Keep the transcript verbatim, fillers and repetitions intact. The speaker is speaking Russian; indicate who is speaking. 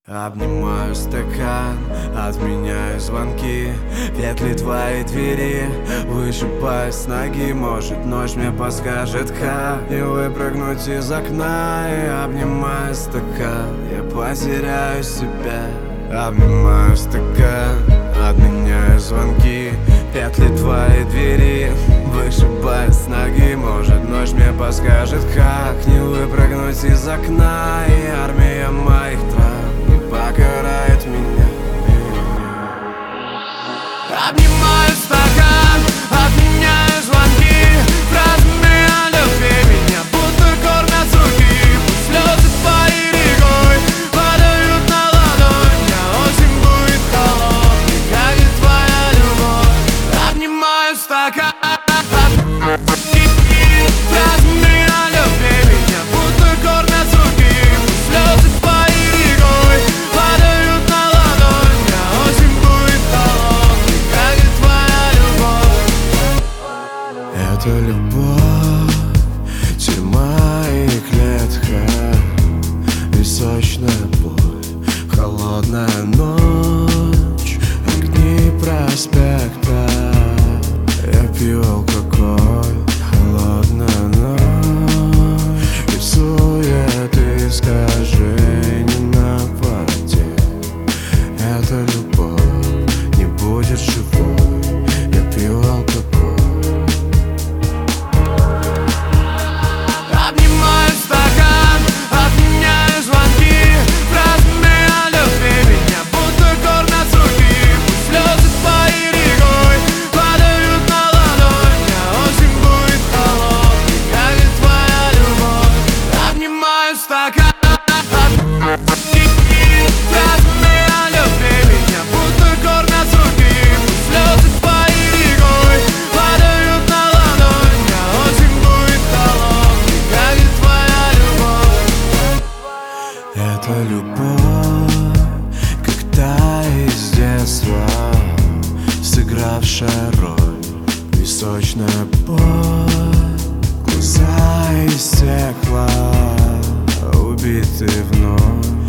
Speaker 1: Обнимаю стакан, отменяю звонки, петли твоей двери вышибаю с ноги. Может, ночь мне подскажет, как не выпрыгнуть из окна. И обнимаю стакан, я потеряю себя. Обнимаю стакан, отменяю звонки, петли твоей двери вышибаю с ноги. Может, ночь мне подскажет, как не выпрыгнуть из окна. И армия моих трав покарает меня. Обнимаю стакан, отменяю звонки, фразами о любви меня будто кормят с руки. Пусть слезы твоей рекой падают на ладонь, а осень будет холодной, как и твоя любовь. Обнимаю стакан, фразами о любви меня будто кормят с руки. Пусть слезы твоей рекой падают на ладонь, а осень будет холодной, как и твоя любовь. Это любовь, тюрьма и клетка, песочная боль, холодная ночь, огни проспекта. Я пью алкоголь, холодная ночь, и суеты, скажи, не напади. Эта любовь не будет живой, я пью алкоголь. Обнимаю стакан, отменяю звонки, фразами о любви меня будто кормят с руки. Пусть слезы твоей рекой падают на ладонь, а осень будет холодной, как и твоя любовь. Обнимаю стакан, фразами о любви меня будто кормят с руки. Пусть слезы твоей рекой падают на ладонь, а осень будет холодной, как и твоя любовь. Это любовь, как та из детства, сыгравшая роль, песочная боль, глаза из стекла, убиты вновь.